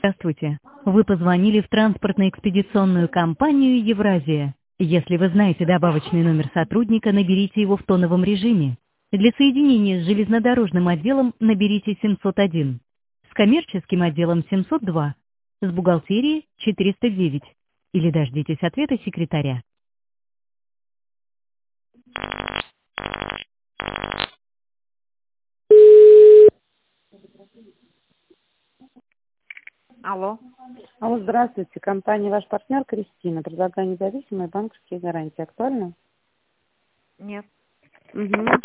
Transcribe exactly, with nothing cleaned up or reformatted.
Здравствуйте. Вы позвонили в транспортно-экспедиционную компанию «Евразия». Если вы знаете добавочный номер сотрудника, наберите его в тоновом режиме. Для соединения с железнодорожным отделом наберите семьсот один, с коммерческим отделом семьсот два, с бухгалтерией четыреста девять. Или дождитесь ответа секретаря. Алло. Алло, здравствуйте. Компания «Ваш партнер» Кристина. Предлагаю независимые банковские гарантии. Актуально? Нет. Угу.